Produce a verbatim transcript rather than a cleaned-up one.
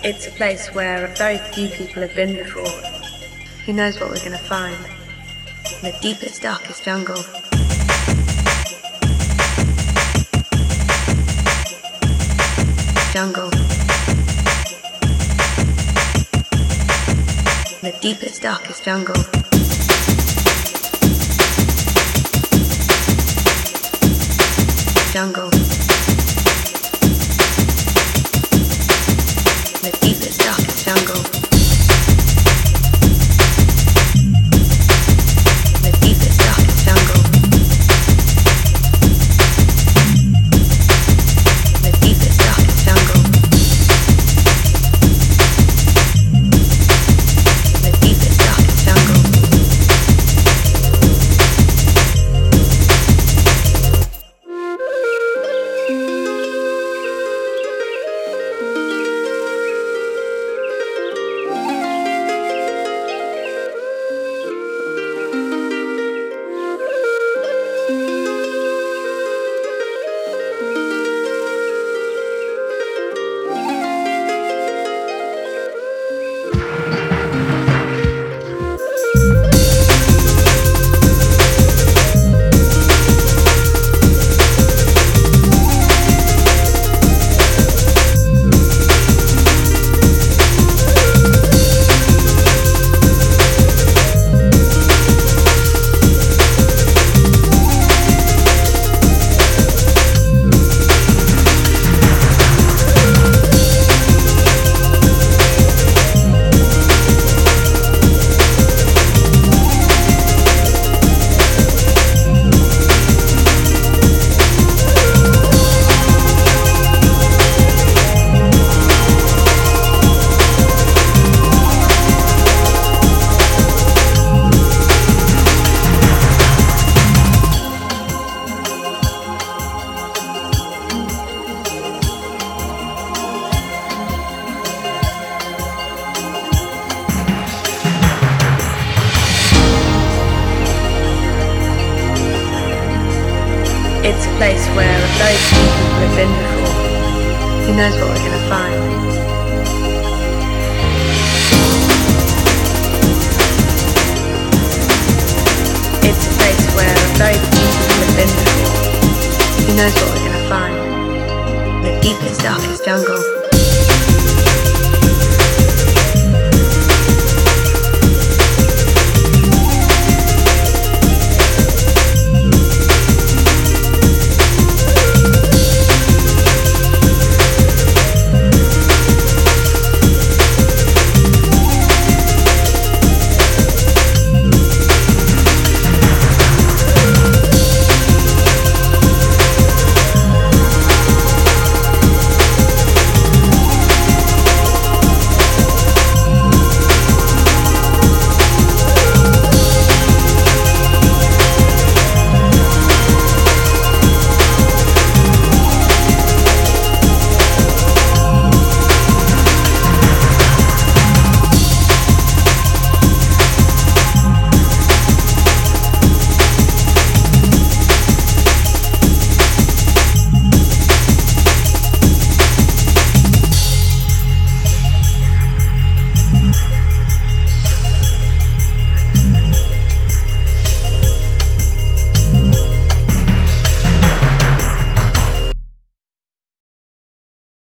It's a place where very few people have been before. Who knows what we're going to find in the deepest, darkest jungle. Jungle. The deepest, darkest jungle. Jungle. The deepest, darkest jungle. The deepest, darkest jungle. The deepest, darkest jungle. The deepest, darkest jungle. It's a place where very few people have been before. Who knows what we're going to find? It's a place where very few people have been before. Who knows what we're going to find? The deepest, darkest jungle.